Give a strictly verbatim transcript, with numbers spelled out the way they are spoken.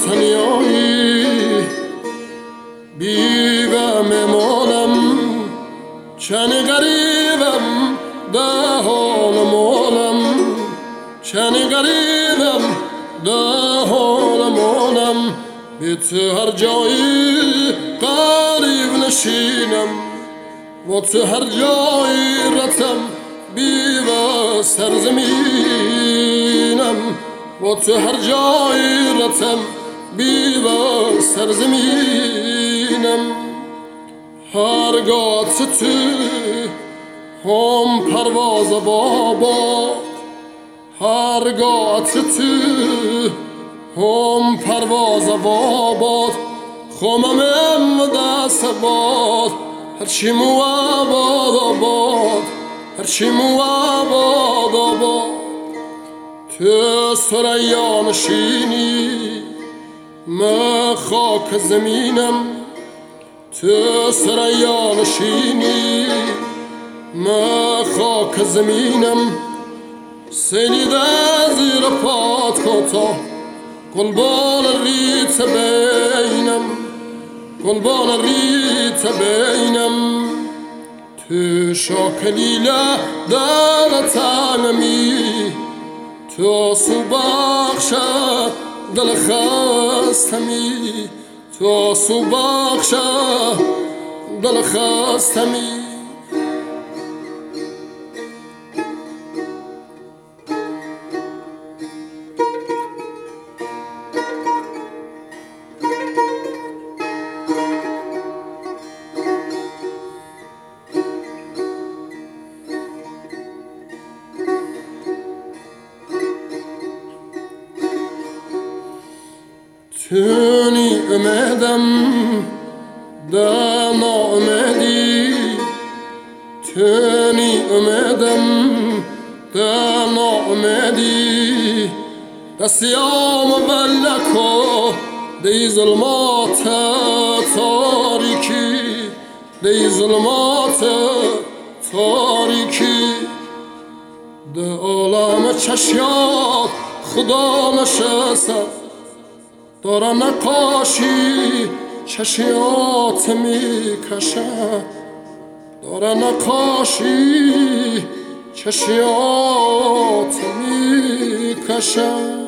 تنیایی بیغم مالم چن غریبم ده حال مالم چن غریبم ده حال مالم به تو هر جایی غریب نشینم و تو هر جایی رتم بیوه سرزمینم و تو هر جایی رتم بیوه سرزمینم هرگاه تو هم پرواز بابا هرگاه تو هم پرواز بابا خمم دست باد هرچی مو آباد آباد هرچی مو آباد آباد تو ثریا نشینی من خاک زمینم تو ثریا نشینی من خاک زمینم سیلیده زیر پات کتا قلبان ریت بینم قلبان ریت بینم تو شاکلیله دل تنمی تو سو بخشه دل خستمی تو سو بخشه دل خستمی تونی امیدم ده ناامیدی تونی امیدم ده ناامیدی دستیام بلکو دی ظلمات تاریکی دی ظلمات تاریکی ده عالم چشیات خدا نشسته داره نقاشی چشیات میکشه داره نقاشی چشیات میکشه